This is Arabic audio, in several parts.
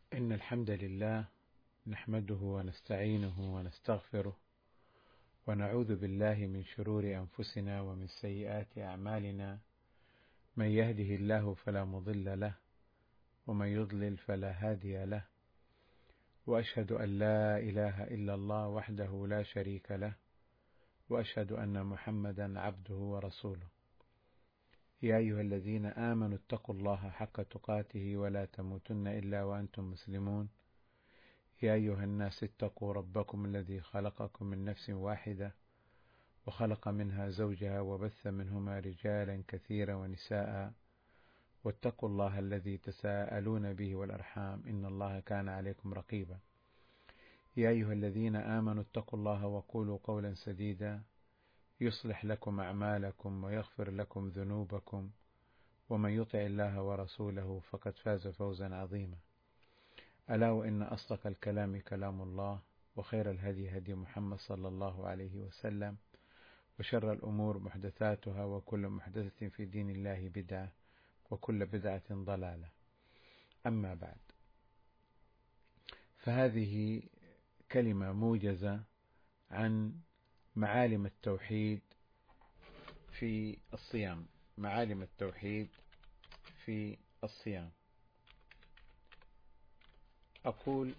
إن الحمد لله نحمده ونستعينه ونستغفره ونعوذ بالله من شرور أنفسنا ومن سيئات أعمالنا، من يهده الله فلا مضل له ومن يضلل فلا هادي له، وأشهد أن لا إله إلا الله وحده لا شريك له، وأشهد أن محمدا عبده ورسوله. يا أيها الذين آمنوا اتقوا الله حق تقاته ولا تموتن إلا وأنتم مسلمون. يا أيها الناس اتقوا ربكم الذي خلقكم من نفس واحدة وخلق منها زوجها وبث منهما رجالا كثيرا ونساء، واتقوا الله الذي تساءلون به والأرحام إن الله كان عليكم رقيبا. يا أيها الذين آمنوا اتقوا الله وقولوا قولا سديدا يصلح لكم أعمالكم ويغفر لكم ذنوبكم، ومن يطع الله ورسوله فقد فاز فوزا عظيما. ألا وإن أصدق الكلام كلام الله، وخير الهدي هدي محمد صلى الله عليه وسلم، وشر الأمور محدثاتها، وكل محدثة في دين الله بدعة، وكل بدعة ضلالة. أما بعد، فهذه كلمة موجزة عن معالم التوحيد في الصيام. معالم التوحيد في الصيام. أقول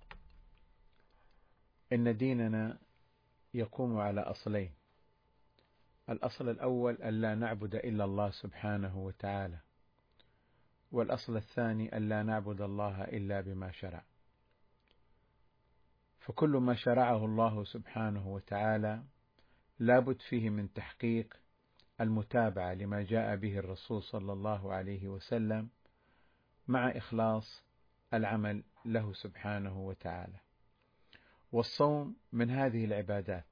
إن ديننا يقوم على أصلين: الأصل الأول أن لا نعبد إلا الله سبحانه وتعالى، والأصل الثاني أن لا نعبد الله إلا بما شرع. فكل ما شرعه الله سبحانه وتعالى لابد فيه من تحقيق المتابعة لما جاء به الرسول صلى الله عليه وسلم، مع إخلاص العمل له سبحانه وتعالى. والصوم من هذه العبادات،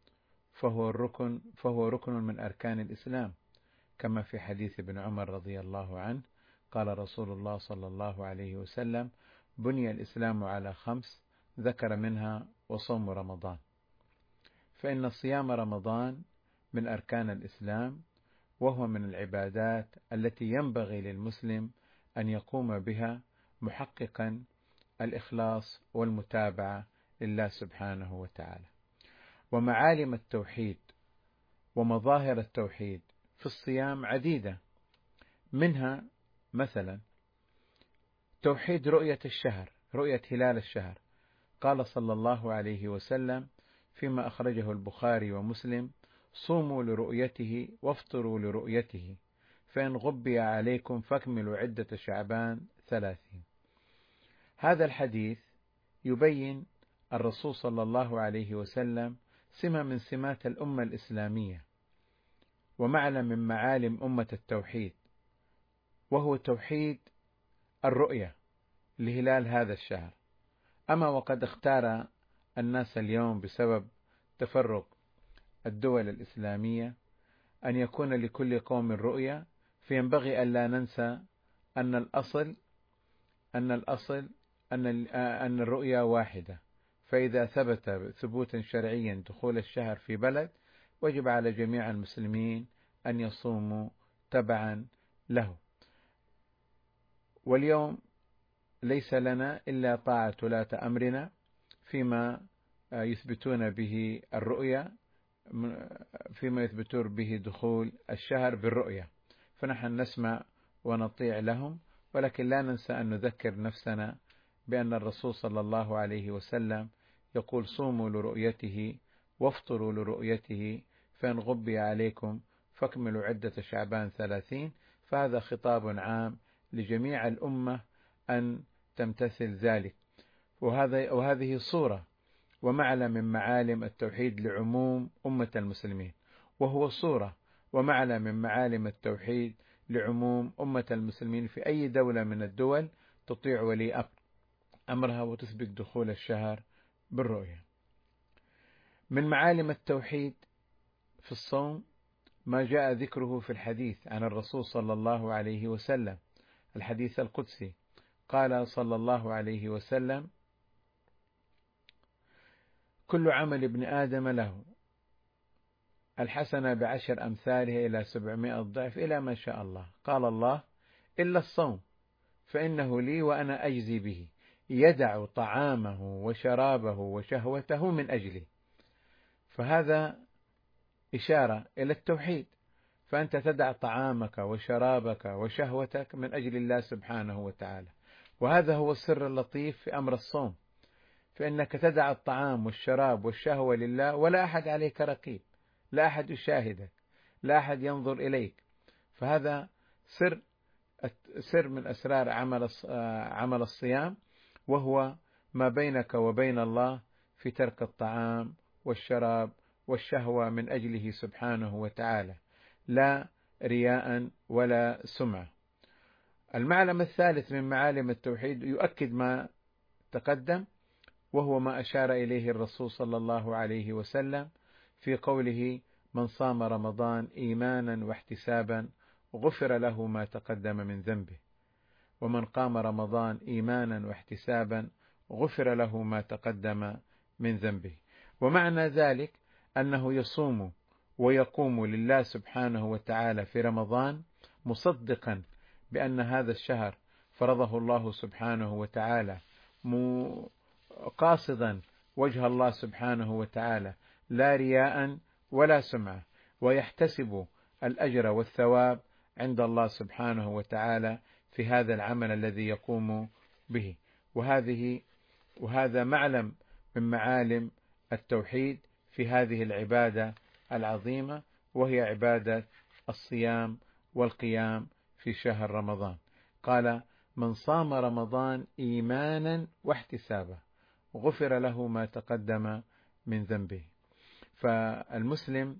فهو ركن من أركان الإسلام، كما في حديث ابن عمر رضي الله عنه قال رسول الله صلى الله عليه وسلم: بني الإسلام على 5، ذكر منها وصوم رمضان. فإن صيام رمضان من أركان الإسلام، وهو من العبادات التي ينبغي للمسلم أن يقوم بها محققا الإخلاص والمتابعة لله سبحانه وتعالى. ومعالم التوحيد ومظاهر التوحيد في الصيام عديدة، منها مثلا توحيد رؤية الشهر، رؤية هلال الشهر. قال صلى الله عليه وسلم فيما أخرجه البخاري ومسلم: صوموا لرؤيته وافطروا لرؤيته، فإن غبي عليكم فاكملوا عدة شعبان 30. هذا الحديث يبين الرسول صلى الله عليه وسلم سمة من سمات الأمة الإسلامية، ومعلم من معالم أمة التوحيد، وهو توحيد الرؤية لهلال هذا الشهر. أما وقد اختار الناس اليوم بسبب تفرق الدول الإسلامية أن يكون لكل قوم رؤية، فينبغي أن لا ننسى أن الأصل أن الرؤيا واحدة. فإذا ثبت ثبوتا شرعيا دخول الشهر في بلد، وجب على جميع المسلمين أن يصوموا تبعا له. واليوم ليس لنا إلا طاعة ولاة أمرنا فيما يثبتون به الرؤيا، فيما يثبتون به دخول الشهر بالرؤيا، فنحن نسمع ونطيع لهم، ولكن لا ننسى أن نذكر نفسنا بأن الرسول صلى الله عليه وسلم يقول: صوموا لرؤيته وافطروا لرؤيته، فإن غبي عليكم فاكملوا عدة شعبان 30. فهذا خطاب عام لجميع الأمة أن تمتثل ذلك. وهذه صورة ومعلم من معالم التوحيد لعموم أمة المسلمين، وهو صورة ومعلم من معالم التوحيد لعموم أمة المسلمين في أي دولة من الدول تطيع ولي أمرها وتثبت دخول الشهر بالرؤية. من معالم التوحيد في الصوم ما جاء ذكره في الحديث عن الرسول صلى الله عليه وسلم، الحديث القدسي. قال صلى الله عليه وسلم: كل عمل ابن آدم له، الحسنة ب10 أمثالها إلى 700 ضعف إلى ما شاء الله. قال الله: إلا الصوم فإنه لي وأنا أجزي به. يدع طعامه وشرابه وشهوته من أجله، فهذا إشارة إلى التوحيد. فأنت تدع طعامك وشرابك وشهوتك من أجل الله سبحانه وتعالى، وهذا هو السر اللطيف في أمر الصوم، فإنك تدع الطعام والشراب والشهوة لله، ولا أحد عليك رقيب، لا أحد يشاهدك، لا أحد ينظر إليك. فهذا سر من أسرار عمل الصيام، وهو ما بينك وبين الله في ترك الطعام والشراب والشهوة من أجله سبحانه وتعالى، لا رياء ولا سمعة. المعلم الثالث من معالم التوحيد يؤكد ما تقدم، وهو ما أشار إليه الرسول صلى الله عليه وسلم في قوله: من صام رمضان إيمانا واحتسابا غفر له ما تقدم من ذنبه، ومن قام رمضان إيمانا واحتسابا غفر له ما تقدم من ذنبه. ومعنى ذلك أنه يصوم ويقوم لله سبحانه وتعالى في رمضان مصدقا بأن هذا الشهر فرضه الله سبحانه وتعالى، قاصدا وجه الله سبحانه وتعالى، لا رياء ولا سمعة، ويحتسب الأجر والثواب عند الله سبحانه وتعالى في هذا العمل الذي يقوم به. وهذا معلم من معالم التوحيد في هذه العبادة العظيمة، وهي عبادة الصيام والقيام في شهر رمضان. قال: من صام رمضان إيمانا واحتسابا غفر له ما تقدم من ذنبه. فالمسلم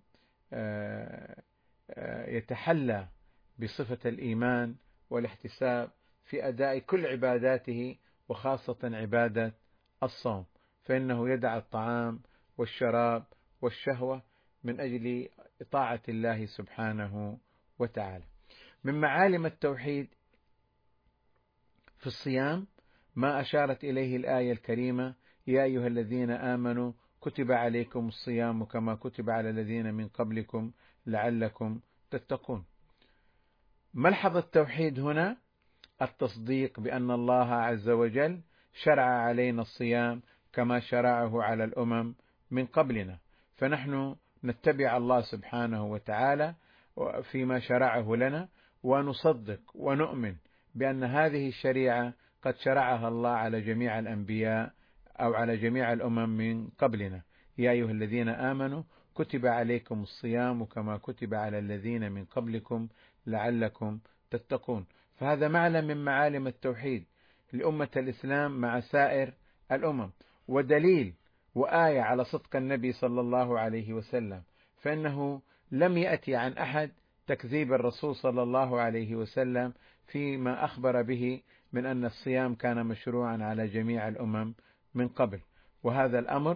يتحلى بصفة الإيمان والاحتساب في أداء كل عباداته، وخاصة عبادة الصوم، فإنه يدع الطعام والشراب والشهوة من أجل طاعة الله سبحانه وتعالى. من معالم التوحيد في الصيام ما أشارت إليه الآية الكريمة: يا أيها الذين آمنوا كتب عليكم الصيام كما كتب على الذين من قبلكم لعلكم تتقون. ملحظ التوحيد هنا التصديق بأن الله عز وجل شرع علينا الصيام كما شرعه على الأمم من قبلنا، فنحن نتبع الله سبحانه وتعالى فيما شرعه لنا، ونصدق ونؤمن بأن هذه الشريعة قد شرعها الله على جميع الأنبياء أو على جميع الأمم من قبلنا. يا أيها الذين آمنوا كتب عليكم الصيام كما كتب على الذين من قبلكم لعلكم تتقون. فهذا معلم من معالم التوحيد لأمة الإسلام مع سائر الأمم، ودليل وآية على صدق النبي صلى الله عليه وسلم، فإنه لم يأتي عن أحد تكذيب الرسول صلى الله عليه وسلم فيما أخبر به من أن الصيام كان مشروعا على جميع الأمم من قبل. وهذا الأمر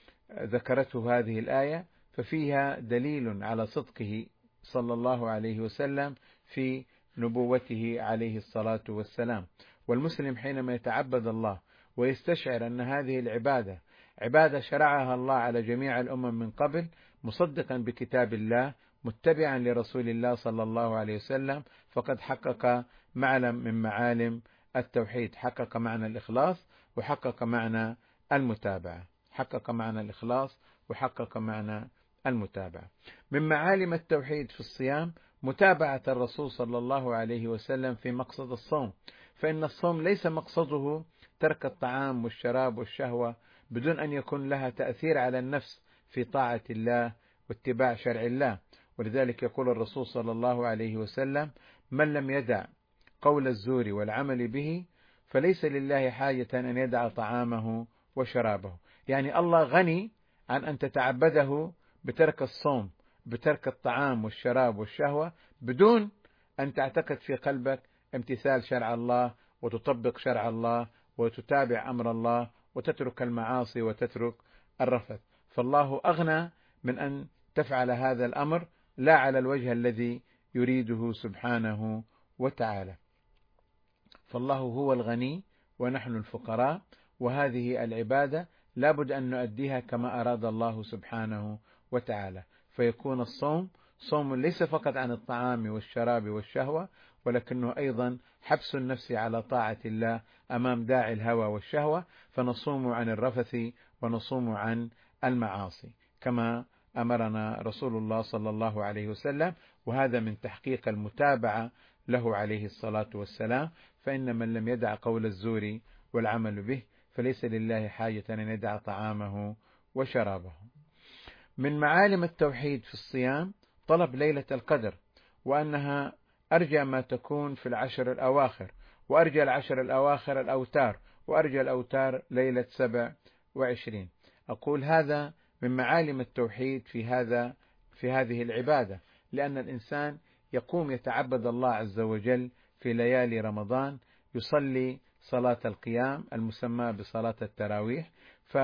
ذكرته هذه الآية، ففيها دليل على صدقه صلى الله عليه وسلم في نبوته عليه الصلاة والسلام. والمسلم حينما يتعبد الله ويستشعر أن هذه العبادة عبادة شرعها الله على جميع الأمم من قبل، مصدقا بكتاب الله، متبعا لرسول الله صلى الله عليه وسلم، فقد حقق معلم من معالم التوحيد، حقق معنى الإخلاص وحقق معنى المتابعة، حقق معنى الإخلاص وحقق معنى المتابعة. من معالم التوحيد في الصيام متابعة الرسول صلى الله عليه وسلم في مقصد الصوم، فإن الصوم ليس مقصده ترك الطعام والشراب والشهوة بدون أن يكون لها تأثير على النفس في طاعة الله واتباع شرع الله. ولذلك يقول الرسول صلى الله عليه وسلم: من لم يدع قول الزور والعمل به فليس لله حاجة أن يدع طعامه وشرابه. يعني الله غني عن أن تتعبده بترك الصوم، بترك الطعام والشراب والشهوة، بدون أن تعتقد في قلبك امتثال شرع الله وتطبق شرع الله وتتابع أمر الله وتترك المعاصي وتترك الرفث. فالله أغنى من أن تفعل هذا الأمر، لا على الوجه الذي يريده سبحانه وتعالى. فالله هو الغني ونحن الفقراء، وهذه العبادة لا بد أن نؤديها كما أراد الله سبحانه وتعالى، فيكون الصوم صوم ليس فقط عن الطعام والشراب والشهوة، ولكنه أيضا حبس النفس على طاعة الله أمام داعي الهوى والشهوة، فنصوم عن الرفث ونصوم عن المعاصي كما أمرنا رسول الله صلى الله عليه وسلم. وهذا من تحقيق المتابعة له عليه الصلاة والسلام، فإن من لم يدع قول الزور والعمل به فليس لله حاجة أن يدع طعامه وشرابه. من معالم التوحيد في الصيام طلب ليلة القدر، وأنها أرجى ما تكون في العشر الأواخر، وأرجى العشر الأواخر الأوتار، وأرجى الأوتار ليلة 27. أقول هذا من معالم التوحيد في هذه العبادة، لأن الإنسان يقوم يتعبد الله عز وجل في ليالي رمضان، يصلي صلاة القيام المسمى بصلاة التراويح،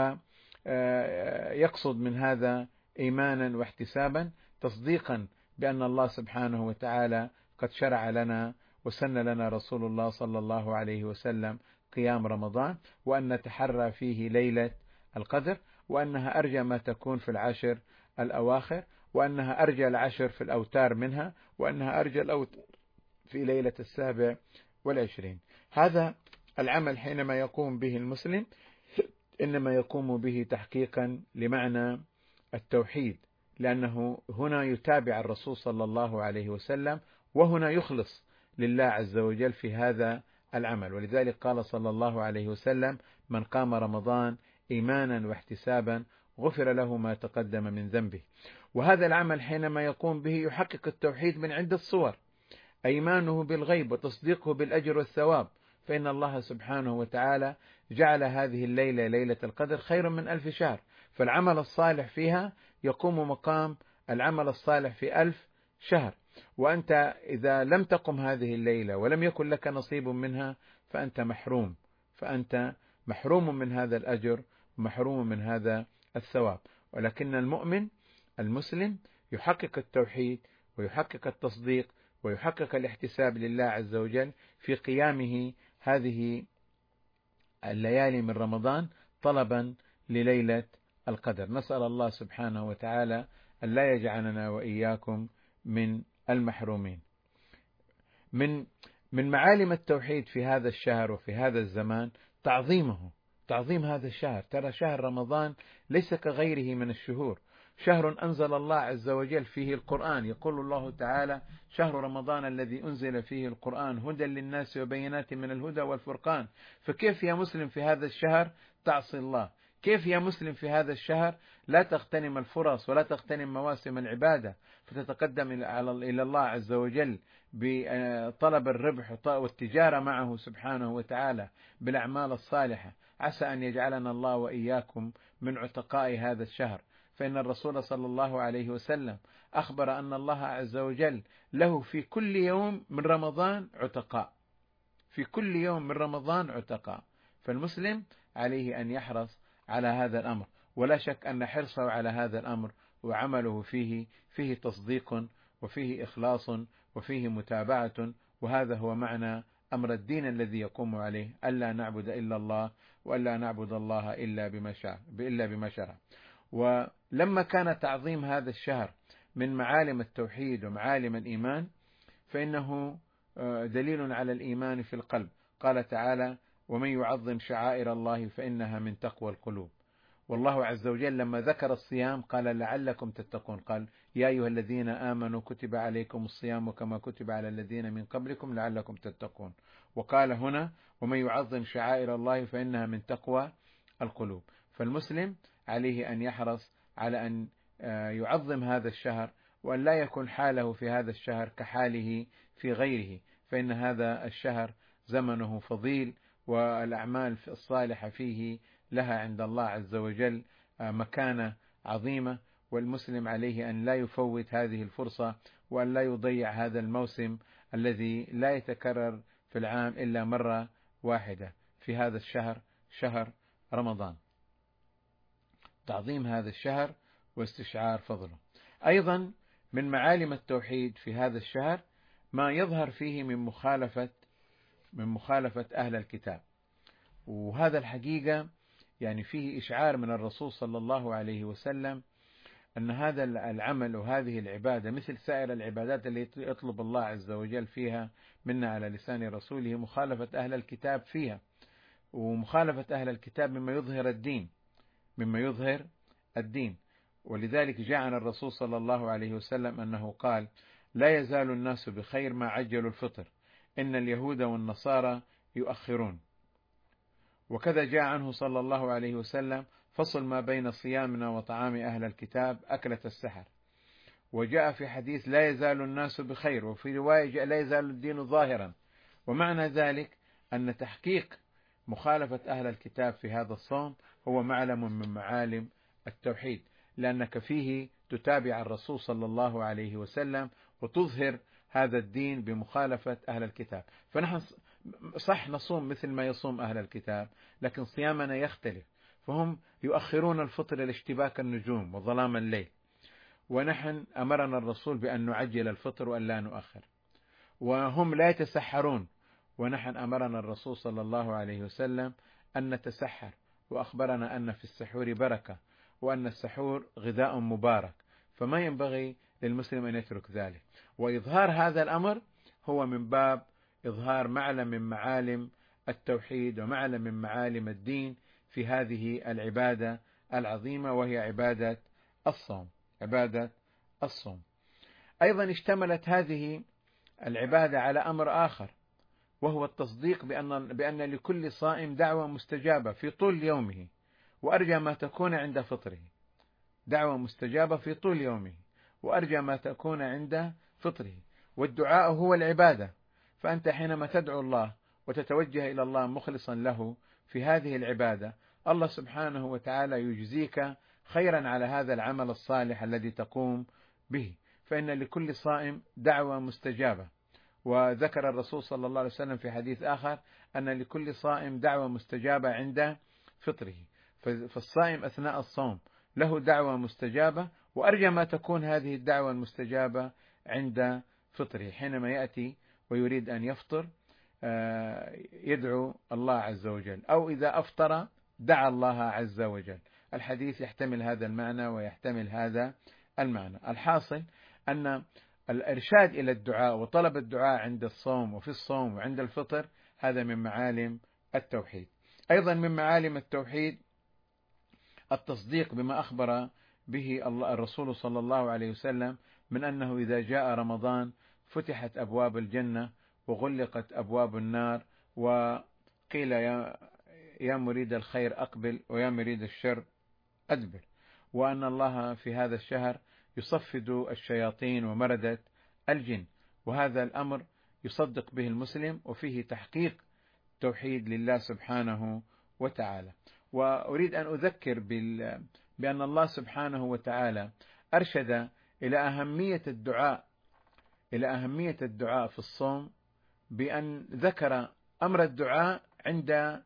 فيقصد من هذا إيمانا واحتسابا، تصديقا بأن الله سبحانه وتعالى قد شرع لنا وسن لنا رسول الله صلى الله عليه وسلم قيام رمضان، وأن نتحرى فيه ليلة القدر، وأنها أرجى ما تكون في العشر الأواخر، وأنها أرجى العشر في الأوتار منها، وأنها أرجى الأوتار في ليلة 27. هذا العمل حينما يقوم به المسلم إنما يقوم به تحقيقا لمعنى التوحيد، لأنه هنا يتابع الرسول صلى الله عليه وسلم، وهنا يخلص لله عز وجل في هذا العمل. ولذلك قال صلى الله عليه وسلم: من قام رمضان إيمانا واحتسابا غفر له ما تقدم من ذنبه. وهذا العمل حينما يقوم به يحقق التوحيد من عدة صور: إيمانه بالغيب وتصديقه بالأجر والثواب، فإن الله سبحانه وتعالى جعل هذه الليلة ليلة القدر خير من 1000 شهر، فالعمل الصالح فيها يقوم مقام العمل الصالح في 1000 شهر. وأنت إذا لم تقم هذه الليلة ولم يكن لك نصيب منها فأنت محروم من هذا الأجر، محروم من هذا الثواب. ولكن المؤمن المسلم يحقق التوحيد ويحقق التصديق ويحقق الاحتساب لله عز وجل في قيامه هذه الليالي من رمضان طلبا لليلة القدر. نسأل الله سبحانه وتعالى أن لا يجعلنا وإياكم من المحرومين. من معالم التوحيد في هذا الشهر وفي هذا الزمان تعظيم هذا الشهر. ترى شهر رمضان ليس كغيره من الشهور، شهر أنزل الله عز وجل فيه القرآن. يقول الله تعالى: شهر رمضان الذي أنزل فيه القرآن هدى للناس وبينات من الهدى والفرقان. فكيف يا مسلم في هذا الشهر تعصي الله؟ كيف يا مسلم في هذا الشهر لا تغتنم الفرص ولا تغتنم مواسم العبادة فتتقدم إلى الله عز وجل بطلب الربح والتجارة معه سبحانه وتعالى بالأعمال الصالحة؟ عسى أن يجعلنا الله وإياكم من عتقاء هذا الشهر. فإن الرسول صلى الله عليه وسلم أخبر أن الله عز وجل له في كل يوم من رمضان عتقاء، في كل يوم من رمضان عتقاء. فالمسلم عليه أن يحرص على هذا الأمر، ولا شك أن حرصه على هذا الأمر وعمله فيه تصديق وفيه إخلاص وفيه متابعة. وهذا هو معنى أمر الدين الذي يقوم عليه: ألا نعبد إلا الله وألا نعبد الله إلا بما شرع. ولما كان تعظيم هذا الشهر من معالم التوحيد ومعالم الإيمان، فإنه دليل على الإيمان في القلب. قال تعالى: ومن يعظم شعائر الله فإنها من تقوى القلوب. والله عز وجل لما ذكر الصيام قال: لعلكم تتقون. قال: يا أيها الذين آمنوا كتب عليكم الصيام كما كتب على الذين من قبلكم لعلكم تتقون. وقال هنا: ومن يعظم شعائر الله فإنها من تقوى القلوب. فالمسلم عليه أن يحرص على أن يعظم هذا الشهر، وأن لا يكون حاله في هذا الشهر كحاله في غيره، فإن هذا الشهر زمنه فضيل، والأعمال الصالحة فيه لها عند الله عز وجل مكانة عظيمة. والمسلم عليه أن لا يفوت هذه الفرصة، وأن لا يضيع هذا الموسم الذي لا يتكرر في العام إلا مرة واحدة في هذا الشهر، شهر رمضان. تعظيم هذا الشهر واستشعار فضله. أيضا من معالم التوحيد في هذا الشهر ما يظهر فيه من مخالفة أهل الكتاب. وهذا الحقيقة يعني فيه إشعار من الرسول صلى الله عليه وسلم أن هذا العمل وهذه العبادة مثل سائر العبادات التي يطلب الله عز وجل فيها منا على لسان رسوله مخالفة أهل الكتاب فيها، ومخالفة أهل الكتاب مما يظهر الدين، مما يظهر الدين. ولذلك جاء عن الرسول صلى الله عليه وسلم أنه قال: لا يزال الناس بخير ما عجلوا الفطر، إن اليهود والنصارى يؤخرون. وكذا جاء عنه صلى الله عليه وسلم: فصل ما بين صيامنا وطعام أهل الكتاب أكلة السحر. وجاء في حديث: لا يزال الناس بخير، وفي رواية جاء: لا يزال الدين ظاهرا. ومعنى ذلك أن تحقيق مخالفة أهل الكتاب في هذا الصوم هو معلم من معالم التوحيد، لأنك فيه تتابع الرسول صلى الله عليه وسلم وتظهر هذا الدين بمخالفة أهل الكتاب. فنحن صح نصوم مثل ما يصوم أهل الكتاب، لكن صيامنا يختلف. فهم يؤخرون الفطر لاشتباك النجوم وظلام الليل، ونحن أمرنا الرسول بأن نعجل الفطر وأن لا نؤخر. وهم لا يتسحرون، ونحن أمرنا الرسول صلى الله عليه وسلم أن نتسحر، وأخبرنا أن في السحور بركة، وأن السحور غذاء مبارك، فما ينبغي للمسلم أن يترك ذلك. وإظهار هذا الأمر هو من باب إظهار معلم من معالم التوحيد ومعلم من معالم الدين في هذه العبادة العظيمة، وهي عبادة الصوم. عبادة الصوم أيضا اشتملت هذه العبادة على أمر آخر، وهو التصديق بأن لكل صائم دعوة مستجابة في طول يومه، وأرجى ما تكون عند فطره. دعوة مستجابة في طول يومه، وأرجى ما تكون عند فطره. والدعاء هو العبادة، فأنت حينما تدعو الله وتتوجه إلى الله مخلصا له في هذه العبادة، الله سبحانه وتعالى يجزيك خيرا على هذا العمل الصالح الذي تقوم به. فإن لكل صائم دعوة مستجابة. وذكر الرسول صلى الله عليه وسلم في حديث آخر أن لكل صائم دعوة مستجابة عند فطره. فالصائم أثناء الصوم له دعوة مستجابة، وأرجى ما تكون هذه الدعوة المستجابة عند فطره. حينما يأتي ويريد أن يفطر يدعو الله عز وجل، أو إذا أفطر دعا الله عز وجل. الحديث يحتمل هذا المعنى ويحتمل هذا المعنى. الحاصل أن الإرشاد إلى الدعاء وطلب الدعاء عند الصوم وفي الصوم وعند الفطر هذا من معالم التوحيد. أيضا من معالم التوحيد التصديق بما أخبر به الرسول صلى الله عليه وسلم من أنه إذا جاء رمضان فتحت أبواب الجنة وغلقت أبواب النار، وقيل يا مريد الخير أقبل ويا مريد الشر أدبر. وأن الله في هذا الشهر يصفد الشياطين ومردة الجن، وهذا الأمر يصدق به المسلم، وفيه تحقيق توحيد لله سبحانه وتعالى. وأريد أن أذكر بأن الله سبحانه وتعالى أرشد إلى أهمية الدعاء في الصوم، بأن ذكر أمر الدعاء عند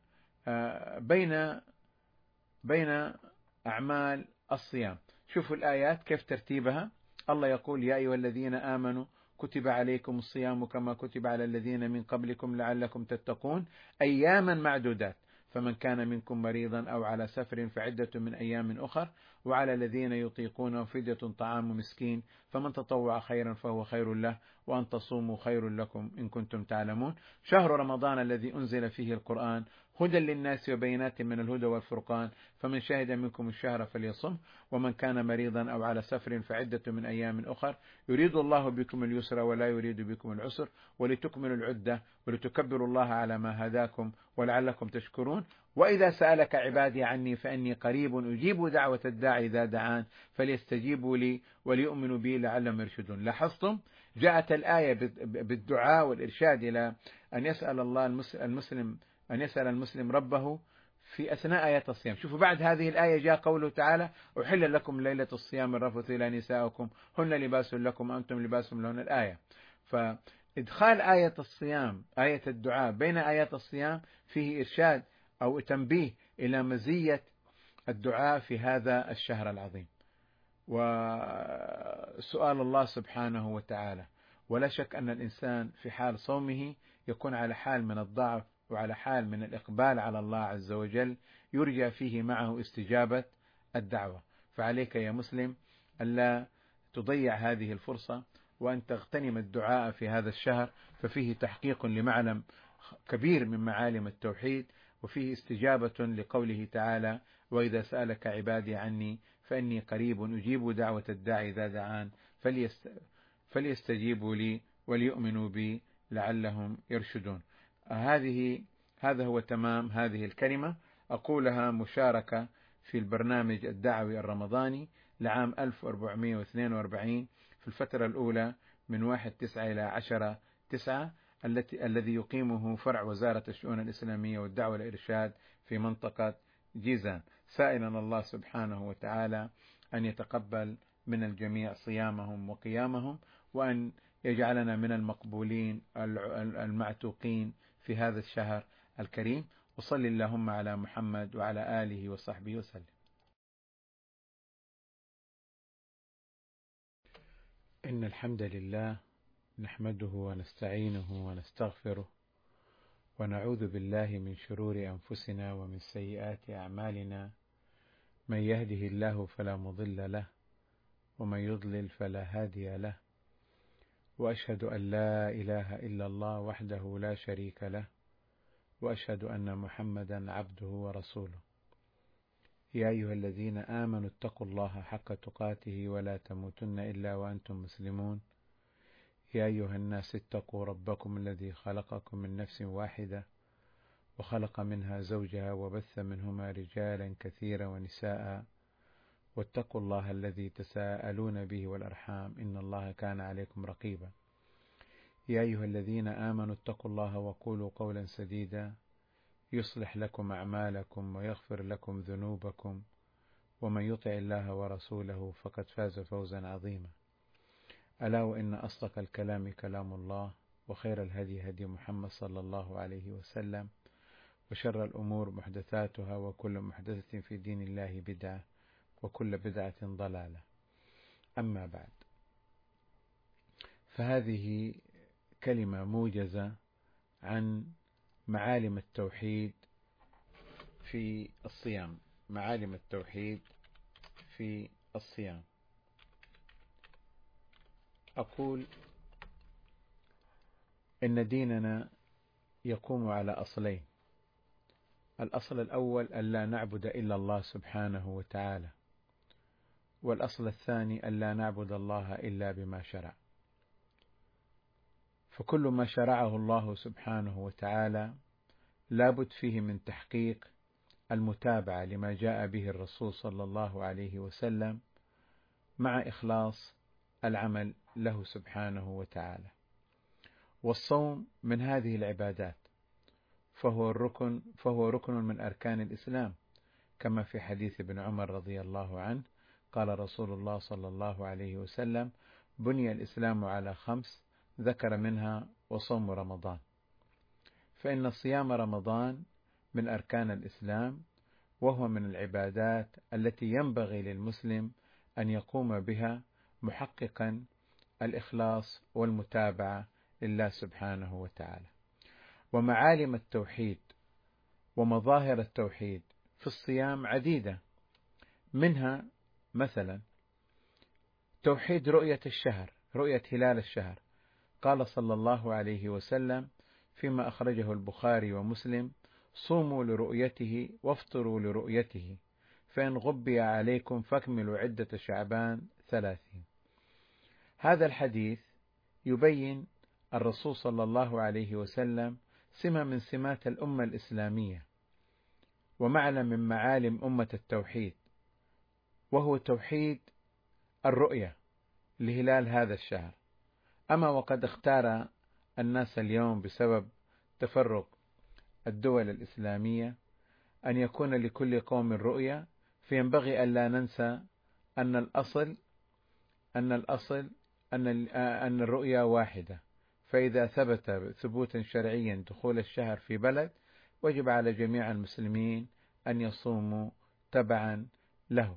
بين أعمال الصيام. شوفوا الآيات كيف ترتيبها. الله يقول: يا أيها الذين آمنوا كتب عليكم الصيام كما كتب على الذين من قبلكم لعلكم تتقون أياما معدودات، فمن كان منكم مريضا أو على سفر فعدة من أيام أخر، وعلى الذين يطيقونه فدية طعام مسكين، فمن تطوع خيرا فهو خير له، وأن تصوموا خير لكم إن كنتم تعلمون. شهر رمضان الذي أنزل فيه القرآن هدى للناس وبينات من الهدى والفرقان، فمن شهد منكم الشهر فليصم، ومن كان مريضا أو على سفر فعدة من أيام أخر، يريد الله بكم اليسر ولا يريد بكم العسر، ولتكملوا العدة ولتكبروا الله على ما هداكم ولعلكم تشكرون. وإذا سألك عبادي عني فإني قريب أجيب دعوة الداعي إذا دعان فليستجيبوا لي وليؤمنوا بي لعلهم يرشدون. لاحظتم جاءت الآية بالدعاء والإرشاد إلى أن يسأل الله المسلم ربه في أثناء آيات الصيام. شوفوا بعد هذه الآية جاء قوله تعالى: أحل لكم ليلة الصيام الرفث إلى نسائكم هن لباس لكم وأنتم لباس لهن. الآية. فإدخال آية الصيام، آية الدعاء، بين آيات الصيام فيه إرشاد أو تنبيه إلى مزية الدعاء في هذا الشهر العظيم، وسؤال الله سبحانه وتعالى. ولا شك أن الإنسان في حال صومه يكون على حال من الضعف وعلى حال من الإقبال على الله عز وجل، يرجى فيه معه استجابة الدعوة. فعليك يا مسلم ألا تضيع هذه الفرصة، وأن تغتنم الدعاء في هذا الشهر، ففيه تحقيق لمعلم كبير من معالم التوحيد، وفيه استجابة لقوله تعالى: وإذا سألك عبادي عني فإني قريب أجيب دعوة الداعي إذا دعان فليستجيبوا لي وليؤمنوا بي لعلهم يرشدون. هذا هو تمام هذه الكلمة، أقولها مشاركة في البرنامج الدعوي الرمضاني لعام 1442 في الفترة الأولى من 1/9 إلى 10/9، الذي يقيمه فرع وزارة الشؤون الإسلامية والدعوة والإرشاد في منطقة جيزان، سائلا الله سبحانه وتعالى أن يتقبل من الجميع صيامهم وقيامهم، وأن يجعلنا من المقبولين المعتوقين في هذا الشهر الكريم. وصل اللهم على محمد وعلى آله وصحبه وسلم. إن الحمد لله نحمده ونستعينه ونستغفره، ونعوذ بالله من شرور أنفسنا ومن سيئات أعمالنا، من يهده الله فلا مضل له، ومن يضلل فلا هادي له، وأشهد أن لا إله إلا الله وحده لا شريك له، وأشهد أن محمدا عبده ورسوله. يا أيها الذين آمنوا اتقوا الله حق تقاته ولا تموتن إلا وأنتم مسلمون. يا أيها الناس اتقوا ربكم الذي خلقكم من نفس واحدة، وخلق منها زوجها، وبث منهما رجالا كثيرا ونساء، واتقوا الله الذي تساءلون به والأرحام إن الله كان عليكم رقيبا. يا أيها الذين آمنوا اتقوا الله وقولوا قولا سديدا يصلح لكم أعمالكم ويغفر لكم ذنوبكم، ومن يطع الله ورسوله فقد فاز فوزا عظيما. ألا وإن أصدق الكلام كلام الله، وخير الهدي هدي محمد صلى الله عليه وسلم، وشر الأمور محدثاتها، وكل محدثة في دين الله بدعة، وكل بدعة ضلالة. أما بعد، فهذه كلمة موجزة عن معالم التوحيد في الصيام. معالم التوحيد في الصيام. أقول إن ديننا يقوم على أصلين: الأصل الأول ألا نعبد إلا الله سبحانه وتعالى، والأصل الثاني ألا نعبد الله إلا بما شرع. فكل ما شرعه الله سبحانه وتعالى لابد فيه من تحقيق المتابعة لما جاء به الرسول صلى الله عليه وسلم، مع إخلاص العمل له سبحانه وتعالى. والصوم من هذه العبادات، فهو ركن من أركان الإسلام، كما في حديث ابن عمر رضي الله عنه قال رسول الله صلى الله عليه وسلم: بني الإسلام على 5، ذكر منها وصوم رمضان. فإن صيام رمضان من أركان الإسلام، وهو من العبادات التي ينبغي للمسلم أن يقوم بها محققا الإخلاص والمتابعة لله سبحانه وتعالى. ومعالم التوحيد ومظاهر التوحيد في الصيام عديدة، منها مثلا توحيد رؤية الشهر، رؤية هلال الشهر. قال صلى الله عليه وسلم فيما أخرجه البخاري ومسلم: صوموا لرؤيته وافطروا لرؤيته، فإن غبي عليكم فاكملوا عدة شعبان 30. هذا الحديث يبين الرسول صلى الله عليه وسلم سمة من سمات الأمة الإسلامية، ومعلم من معالم أمة التوحيد، وهو توحيد الرؤية لهلال هذا الشهر. أما وقد اختار الناس اليوم بسبب تفرق الدول الإسلامية أن يكون لكل قوم رؤية، فينبغي أن لا ننسى أن الأصل أن الرؤيا واحدة. فإذا ثبت ثبوتا شرعيا دخول الشهر في بلد، وجب على جميع المسلمين أن يصوموا تبعا له.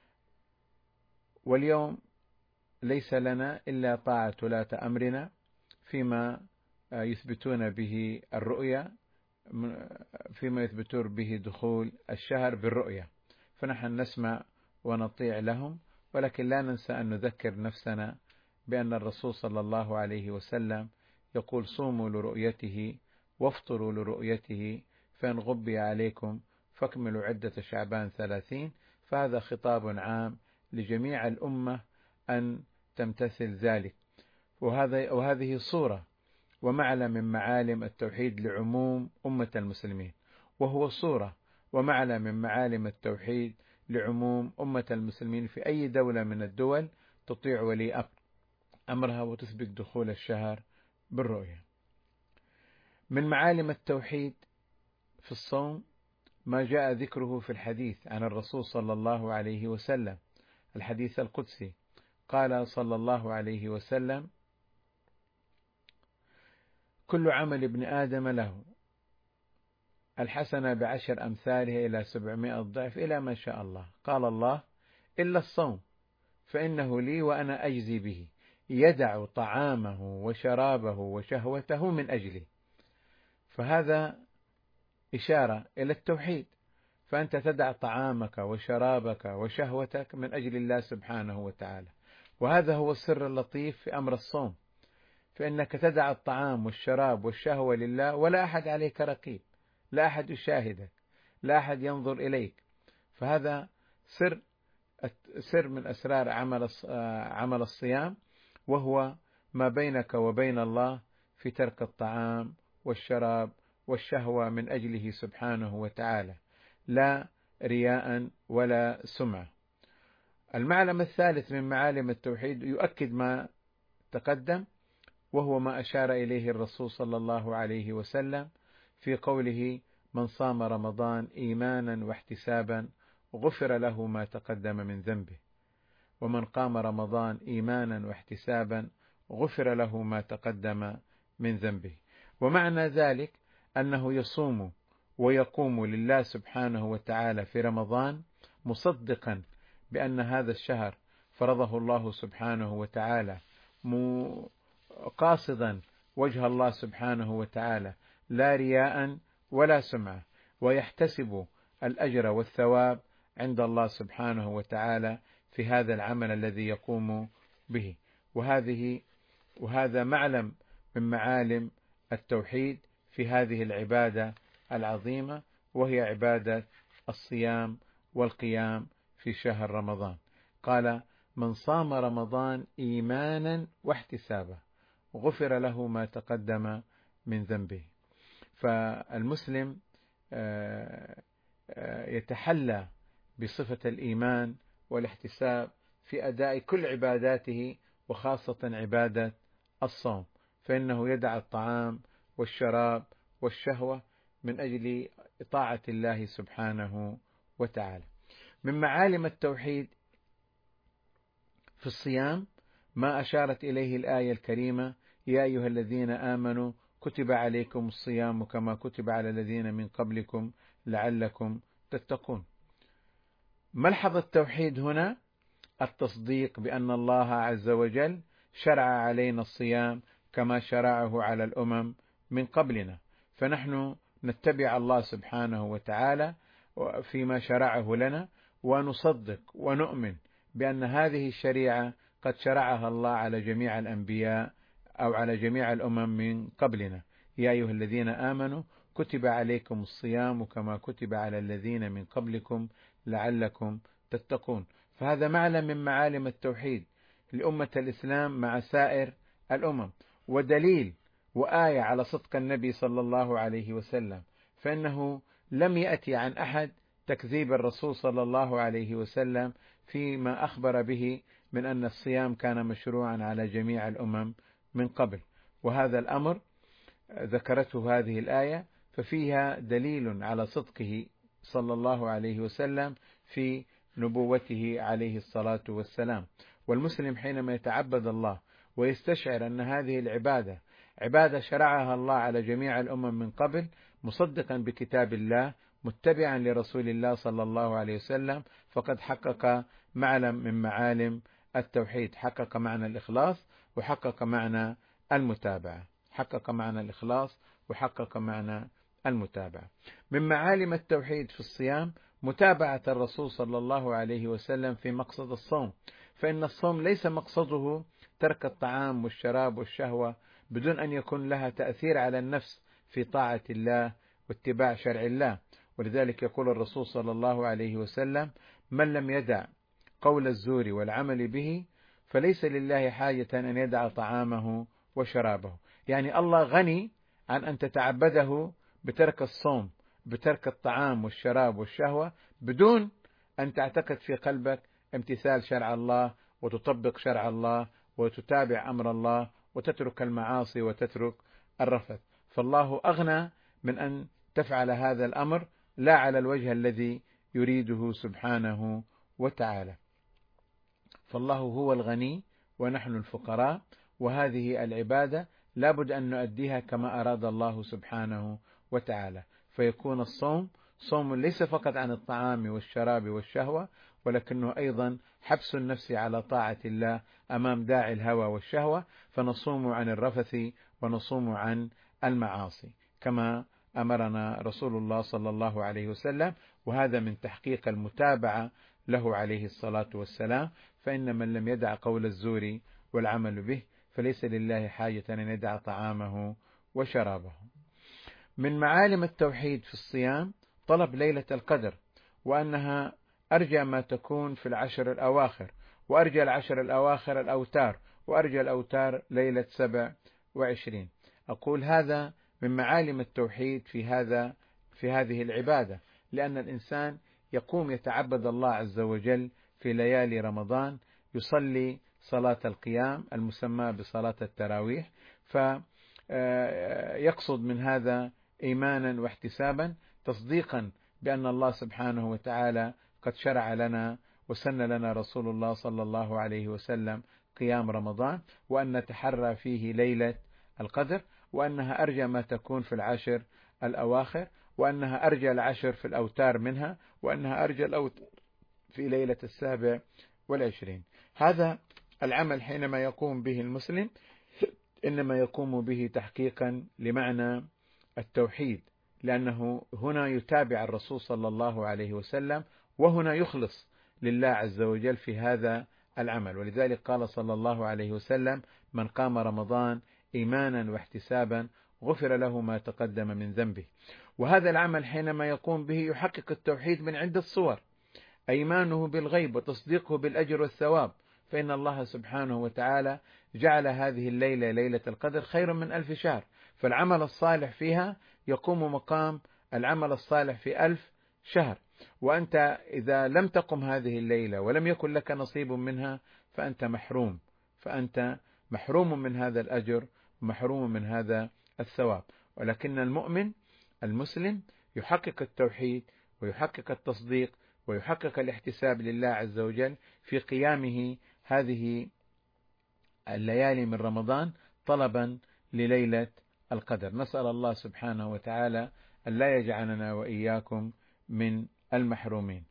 واليوم ليس لنا إلا طاعة ولاة أمرنا فيما يثبتون به الرؤيا، فيما يثبتون به دخول الشهر بالرؤيا، فنحن نسمع ونطيع لهم ولكن لا ننسى أن نذكر نفسنا بأن الرسول صلى الله عليه وسلم يقول: صوموا لرؤيته وافطروا لرؤيته، فإن غبي عليكم فاكملوا عدة شعبان 30. فهذا خطاب عام لجميع الأمة أن تمتثل ذلك، وهذه صورة ومعلم من معالم التوحيد لعموم أمة المسلمين، وهو صورة ومعلم من معالم التوحيد لعموم أمة المسلمين في أي دولة من الدول تطيع ولي أمرها وتثبت دخول الشهر بالرؤية. من معالم التوحيد في الصوم ما جاء ذكره في الحديث عن الرسول صلى الله عليه وسلم، الحديث القدسي، قال صلى الله عليه وسلم: كل عمل ابن آدم له الحسنة ب10 أمثالها إلى 700 ضعف إلى ما شاء الله. قال الله: إلا الصوم فإنه لي وأنا أجزي به، يدع طعامه وشرابه وشهوته من أجلي. فهذا إشارة إلى التوحيد، فأنت تدع طعامك وشرابك وشهوتك من أجل الله سبحانه وتعالى. وهذا هو السر اللطيف في أمر الصوم، فإنك تدع الطعام والشراب والشهوة لله، ولا أحد عليك رقيب، لا أحد يشاهدك، لا أحد ينظر إليك. فهذا سر من أسرار عمل الصيام، وهو ما بينك وبين الله في ترك الطعام والشراب والشهوة من أجله سبحانه وتعالى، لا رياء ولا سمعة. المعلم الثالث من معالم التوحيد يؤكد ما تقدم، وهو ما أشار إليه الرسول صلى الله عليه وسلم في قوله: من صام رمضان إيمانا واحتسابا غفر له ما تقدم من ذنبه، ومن قام رمضان إيمانا واحتسابا غفر له ما تقدم من ذنبه. ومعنى ذلك أنه يصوم ويقوم لله سبحانه وتعالى في رمضان مصدقا بأن هذا الشهر فرضه الله سبحانه وتعالى، قاصدا وجه الله سبحانه وتعالى، لا رياء ولا سمعة، ويحتسب الأجر والثواب عند الله سبحانه وتعالى في هذا العمل الذي يقوم به. وهذا معلم من معالم التوحيد في هذه العبادة العظيمة، وهي عبادة الصيام والقيام في شهر رمضان. قال: من صام رمضان إيمانا واحتسابا غفر له ما تقدم من ذنبه. فالمسلم يتحلى بصفة الإيمان والاحتساب في أداء كل عباداته، وخاصة عبادة الصوم، فإنه يدع الطعام والشراب والشهوة من أجل طاعة الله سبحانه وتعالى. من معالم التوحيد في الصيام ما أشارت إليه الآية الكريمة: يا أيها الذين آمنوا كتب عليكم الصيام كما كتب على الذين من قبلكم لعلكم تتقون. ملحظ التوحيد هنا التصديق بأن الله عز وجل شرع علينا الصيام كما شرعه على الأمم من قبلنا، فنحن نتبع الله سبحانه وتعالى فيما شرعه لنا، ونصدق ونؤمن بأن هذه الشريعة قد شرعها الله على جميع الأنبياء أو على جميع الأمم من قبلنا. يا أيها الذين آمنوا كتب عليكم الصيام كما كتب على الذين من قبلكم لعلكم تتقون. فهذا معلم من معالم التوحيد لأمة الإسلام مع سائر الأمم، ودليل وآية على صدق النبي صلى الله عليه وسلم، فإنه لم يأتي عن أحد تكذيب الرسول صلى الله عليه وسلم فيما أخبر به من أن الصيام كان مشروعا على جميع الأمم من قبل. وهذا الأمر ذكرته هذه الآية، ففيها دليل على صدقه صلى الله عليه وسلم في نبوته عليه الصلاة والسلام. والمسلم حينما يتعبد الله ويستشعر أن هذه العبادة عبادة شرعها الله على جميع الأمم من قبل، مصدقا بكتاب الله، متبعا لرسول الله صلى الله عليه وسلم، فقد حقق معلم من معالم التوحيد، حقق معنى الإخلاص وحقق معنى المتابعة، حقق معنى الإخلاص وحقق معنى المتابعة. من معالم التوحيد في الصيام متابعة الرسول صلى الله عليه وسلم في مقصد الصوم، فإن الصوم ليس مقصده ترك الطعام والشراب والشهوة بدون أن يكون لها تأثير على النفس في طاعة الله واتباع شرع الله. ولذلك يقول الرسول صلى الله عليه وسلم: من لم يدع قول الزور والعمل به فليس لله حاجة أن يدع طعامه وشرابه. يعني الله غني عن أن تتعبده بترك الصوم، بترك الطعام والشراب والشهوة، بدون أن تعتقد في قلبك امتثال شرع الله وتطبق شرع الله وتتابع أمر الله وتترك المعاصي وتترك الرفث. فالله أغنى من أن تفعل هذا الأمر، لا على الوجه الذي يريده سبحانه وتعالى. فالله هو الغني ونحن الفقراء، وهذه العبادة لا بد أن نؤديها كما أراد الله سبحانه وتعالى. فيكون الصوم صوم ليس فقط عن الطعام والشراب والشهوة، ولكنه أيضا حبس النفس على طاعة الله أمام داعي الهوى والشهوة، فنصوم عن الرفث ونصوم عن المعاصي كما أمرنا رسول الله صلى الله عليه وسلم. وهذا من تحقيق المتابعة له عليه الصلاة والسلام. فإن من لم يدع قول الزور والعمل به فليس لله حاجة أن يدع طعامه وشرابه. من معالم التوحيد في الصيام طلب ليلة القدر، وأنها أرجى ما تكون في العشر الأواخر، وأرجى العشر الأواخر الأوتار، وأرجى الأوتار ليلة 27. أقول هذا من معالم التوحيد في هذه العبادة، لأن الإنسان يقوم يتعبد الله عز وجل في ليالي رمضان، يصلي صلاة القيام المسمى بصلاة التراويح، فيقصد من هذا إيمانا واحتسابا، تصديقا بأن الله سبحانه وتعالى قد شرع لنا وسن لنا رسول الله صلى الله عليه وسلم قيام رمضان، وأن نتحرى فيه ليلة القدر، وأنها أرجى ما تكون في العشر الأواخر، وأنها أرجى العشر في الأوتار منها، وأنها أرجى الأوتار في ليلة 27. هذا العمل حينما يقوم به المسلم إنما يقوم به تحقيقا لمعنى التوحيد، لأنه هنا يتابع الرسول صلى الله عليه وسلم، وهنا يخلص لله عز وجل في هذا العمل. ولذلك قال صلى الله عليه وسلم: من قام رمضان إيمانا واحتسابا غفر له ما تقدم من ذنبه. وهذا العمل حينما يقوم به يحقق التوحيد من عدة صور: إيمانه بالغيب وتصديقه بالأجر والثواب، فإن الله سبحانه وتعالى جعل هذه الليلة ليلة القدر خير من 1000 شهر، فالعمل الصالح فيها يقوم مقام العمل الصالح في 1000 شهر. وأنت إذا لم تقم هذه الليلة ولم يكن لك نصيب منها فأنت محروم من هذا الأجر، محروم من هذا الثواب. ولكن المؤمن المسلم يحقق التوحيد ويحقق التصديق ويحقق الاحتساب لله عز وجل في قيامه هذه الليالي من رمضان طلبا لليلة القدر. نسأل الله سبحانه وتعالى أن لا يجعلنا وإياكم من المحرومين.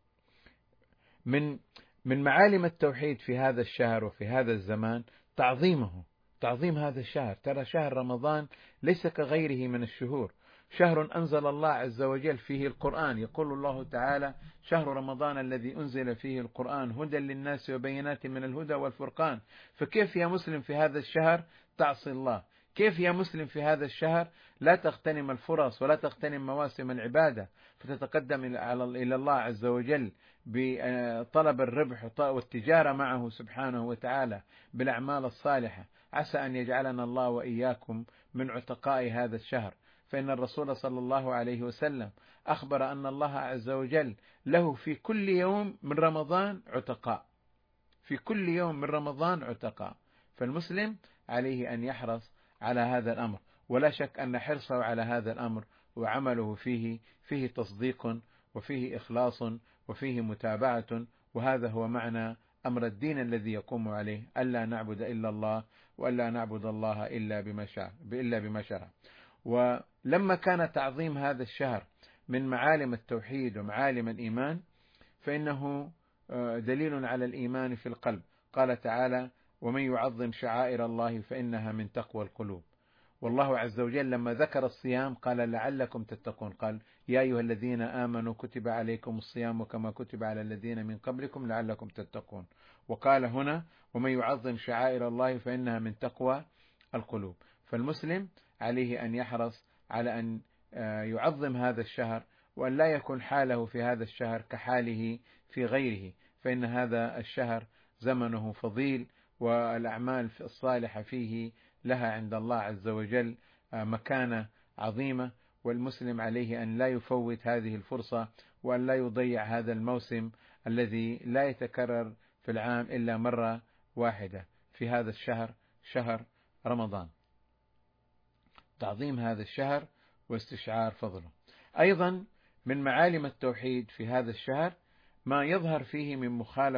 من معالم التوحيد في هذا الشهر وفي هذا الزمان تعظيم هذا الشهر. ترى شهر رمضان ليس كغيره من الشهور، شهر أنزل الله عز وجل فيه القرآن. يقول الله تعالى: شهر رمضان الذي أنزل فيه القرآن هدى للناس وبينات من الهدى والفرقان. فكيف يا مسلم في هذا الشهر تعصي الله؟ كيف يا مسلم في هذا الشهر لا تغتنم الفرص ولا تغتنم مواسم العبادة فتتقدم إلى الله عز وجل بطلب الربح والتجارة معه سبحانه وتعالى بالأعمال الصالحة؟ عسى أن يجعلنا الله وإياكم من عتقاء هذا الشهر. فإن الرسول صلى الله عليه وسلم أخبر أن الله عز وجل له في كل يوم من رمضان عتقاء، في كل يوم من رمضان عتقاء. فالمسلم عليه أن يحرص على هذا الأمر، ولا شك أن حرصه على هذا الأمر وعمله فيه تصديق وفيه إخلاص وفيه متابعة. وهذا هو معنى أمر الدين الذي يقوم عليه: ألا نعبد إلا الله وألا نعبد الله إلا بما شرع. ولما كان تعظيم هذا الشهر من معالم التوحيد ومعالم الإيمان، فإنه دليل على الإيمان في القلب. قال تعالى: ومن يعظم شعائر الله فإنها من تقوى القلوب. والله عز وجل لما ذكر الصيام قال لعلكم تتقون، قال يا أيها الذين آمنوا كتب عليكم الصيام كما كتب على الذين من قبلكم لعلكم تتقون. وقال هنا ومن يعظم شعائر الله فإنها من تقوى القلوب. فالمسلم عليه أن يحرص على أن يعظم هذا الشهر، وأن لا يكون حاله في هذا الشهر كحاله في غيره، فإن هذا الشهر زمنه فضيل، والأعمال الصالحة فيه لها عند الله عز وجل مكانة عظيمة، والمسلم عليه أن لا يفوت هذه الفرصة، وأن لا يضيع هذا الموسم الذي لا يتكرر في العام إلا مرة واحدة في هذا الشهر، شهر رمضان. تعظيم هذا الشهر واستشعار فضله. أيضا من معالم التوحيد في هذا الشهر ما يظهر فيه من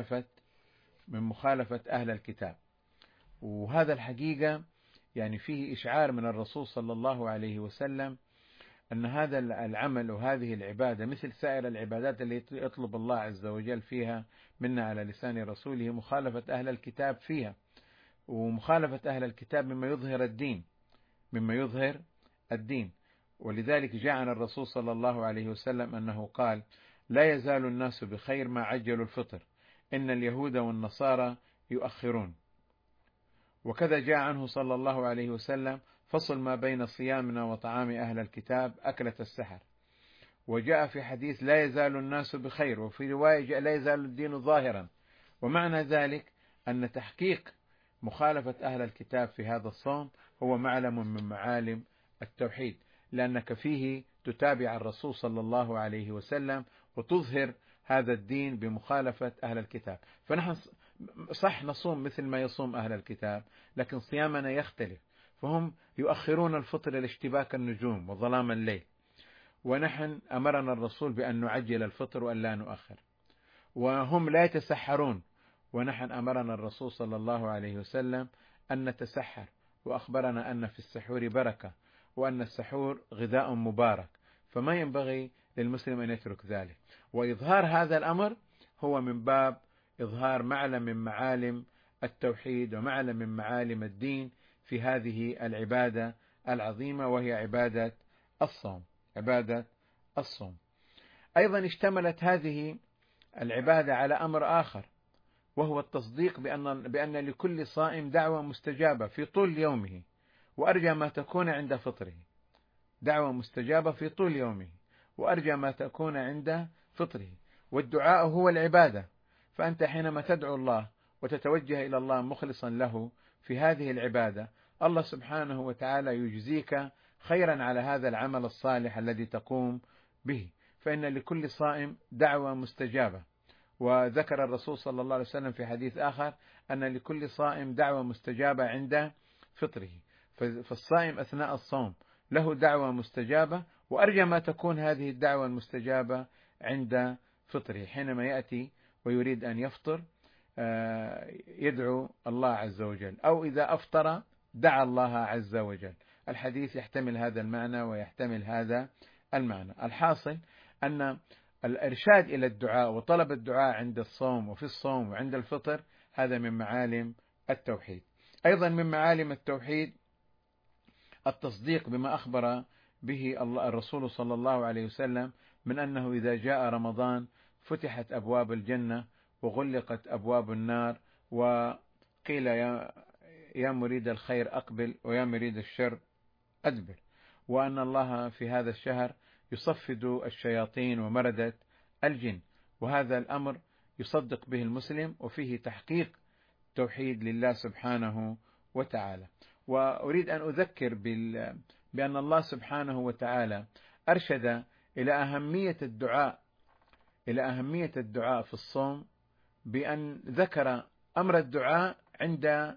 مخالفة أهل الكتاب، وهذا الحقيقة يعني فيه إشعار من الرسول صلى الله عليه وسلم أن هذا العمل وهذه العبادة مثل سائر العبادات التي يطلب الله عز وجل فيها منا على لسان رسوله مخالفة أهل الكتاب فيها، ومخالفة أهل الكتاب مما يظهر الدين. ولذلك جاء عن الرسول صلى الله عليه وسلم أنه قال لا يزال الناس بخير ما عجلوا الفطر، إن اليهود والنصارى يؤخرون. وكذا جاء عنه صلى الله عليه وسلم فصل ما بين صيامنا وطعام أهل الكتاب أكلة السحر. وجاء في حديث لا يزال الناس بخير، وفي رواية جاء لا يزال الدين ظاهرا. ومعنى ذلك أن تحقيق مخالفة أهل الكتاب في هذا الصوم هو معلم من معالم التوحيد، لأنك فيه تتابع الرسول صلى الله عليه وسلم وتظهر هذا الدين بمخالفة أهل الكتاب. فنحن صح نصوم مثل ما يصوم أهل الكتاب، لكن صيامنا يختلف، فهم يؤخرون الفطر لاشتباك النجوم وظلام الليل، ونحن أمرنا الرسول بأن نعجل الفطر وأن لا نؤخر. وهم لا يتسحرون، ونحن أمرنا الرسول صلى الله عليه وسلم أن نتسحر، وأخبرنا أن في السحور بركة، وأن السحور غذاء مبارك، فما ينبغي للمسلم أن يترك ذلك. وإظهار هذا الأمر هو من باب إظهار معلم من معالم التوحيد ومعلم من معالم الدين في هذه العبادة العظيمة، وهي عبادة الصوم. أيضا اشتملت هذه العبادة على أمر آخر، وهو التصديق بأن لكل صائم دعوة مستجابة في طول يومه، وأرجى ما تكون عند فطره. دعوة مستجابة في طول يومه، وأرجى ما تكون عند فطره. والدعاء هو العبادة، فأنت حينما تدعو الله وتتوجه إلى الله مخلصا له في هذه العبادة، الله سبحانه وتعالى يجزيك خيرا على هذا العمل الصالح الذي تقوم به، فإن لكل صائم دعوة مستجابة. وذكر الرسول صلى الله عليه وسلم في حديث آخر أن لكل صائم دعوة مستجابة عند فطره، فالصائم أثناء الصوم له دعوة مستجابة، وأرجى ما تكون هذه الدعوة المستجابة عند فطره، حينما يأتي ويريد أن يفطر يدعو الله عز وجل، أو إذا أفطر دعا الله عز وجل. الحديث يحتمل هذا المعنى ويحتمل هذا المعنى. الحاصل أن الإرشاد إلى الدعاء وطلب الدعاء عند الصوم وفي الصوم وعند الفطر هذا من معالم التوحيد. أيضا من معالم التوحيد التصديق بما أخبر به الرسول صلى الله عليه وسلم من أنه إذا جاء رمضان فتحت أبواب الجنة وغلقت أبواب النار، وقيل يا مريد الخير أقبل ويا مريد الشر أدبر، وأن الله في هذا الشهر يصفد الشياطين ومردة الجن. وهذا الأمر يصدق به المسلم، وفيه تحقيق توحيد لله سبحانه وتعالى. وأريد أن أذكر بأن الله سبحانه وتعالى أرشد إلى أهمية الدعاء في الصوم، بأن ذكر أمر الدعاء عند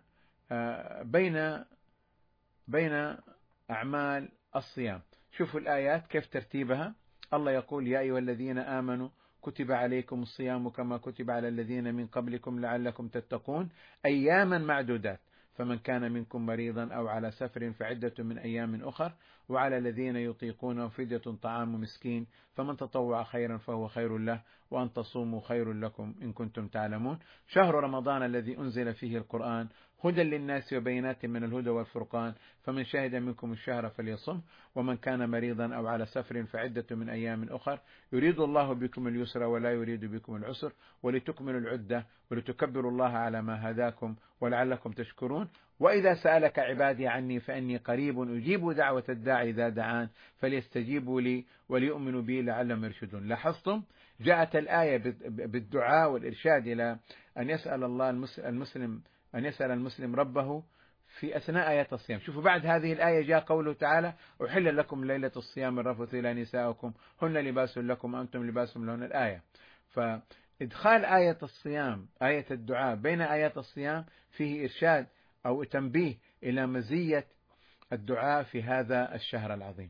بين أعمال الصيام. شوفوا الآيات كيف ترتيبها. الله يقول يا أيها الذين آمنوا كتب عليكم الصيام كما كتب على الذين من قبلكم لعلكم تتقون أياما معدودات، فمن كان منكم مريضا أو على سفر فعدة من أيام أخر، وعلى الذين يطيقونه فدية طعام مسكين، فمن تطوع خيرا فهو خير له، وأن تصوموا خير لكم إن كنتم تعلمون. شهر رمضان الذي أنزل فيه القرآن هدى للناس وبينات من الهدى والفرقان، فمن شهد منكم الشهر فليصم، ومن كان مريضا أو على سفر فعدة من أيام أخر، يريد الله بكم اليسر ولا يريد بكم العسر، ولتكملوا العدة ولتكبروا الله على ما هداكم ولعلكم تشكرون. وإذا سألك عبادي عني فإني قريب أجيب دعوة الداعي إذا دعان فليستجيبوا لي وليؤمنوا بي لعلهم يرشدون. لاحظتم جاءت الآية بالدعاء والإرشاد إلى أن يسأل الله المسلم، أن يسأل المسلم ربه في أثناء آيات الصيام. شوفوا بعد هذه الآية جاء قوله تعالى: أحل لكم ليلة الصيام الرفث إلى نسائكم هن لباس لكم وأنتم لباس لهن. الآية، فإدخال آية الصيام، آية الدعاء بين آيات الصيام فيه إرشاد أو تنبيه إلى مزية الدعاء في هذا الشهر العظيم،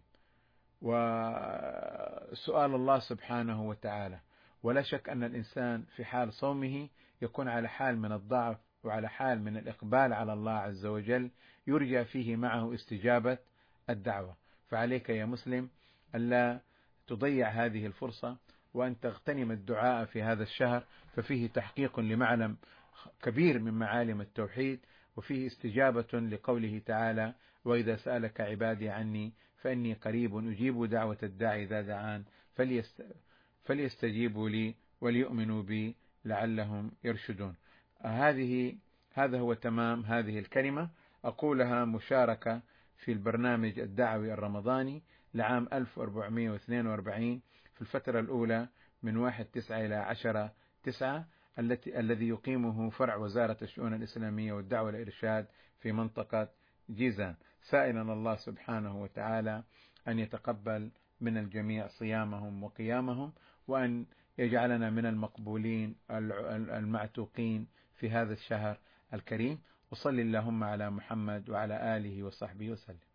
وسؤال الله سبحانه وتعالى. ولا شك أن الإنسان في حال صومه يكون على حال من الضعف وعلى حال من الإقبال على الله عز وجل، يرجى فيه معه استجابة الدعوة. فعليك يا مسلم ألا تضيع هذه الفرصة، وأن تغتنم الدعاء في هذا الشهر، ففيه تحقيق لمعلم كبير من معالم التوحيد، وفيه استجابة لقوله تعالى: وإذا سألك عبادي عني فإني قريب أجيب دعوة الداعي إذا دعان فليستجيبوا لي وليؤمنوا بي لعلهم يرشدون. هذا هو تمام هذه الكلمة، أقولها مشاركة في البرنامج الدعوي الرمضاني لعام 1442 في الفترة الأولى من 1/9 إلى 10/9 الذي يقيمه فرع وزارة الشؤون الإسلامية والدعوة والإرشاد في منطقة جيزان، سائلا الله سبحانه وتعالى أن يتقبل من الجميع صيامهم وقيامهم، وأن يجعلنا من المقبولين المعتوقين في هذا الشهر الكريم. وصل اللهم على محمد وعلى آله وصحبه وسلم.